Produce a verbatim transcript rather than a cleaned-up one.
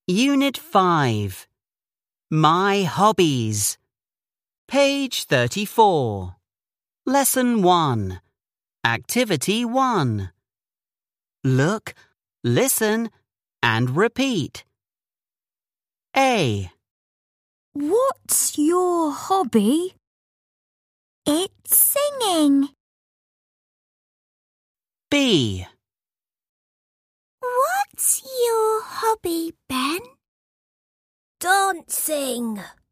Unit five. My Hobbies. Page thirty-four. Lesson one. Activity one. Look, listen, and repeat. A. What's your hobby? It's singing. B. What's your hobby, Ben? Dancing.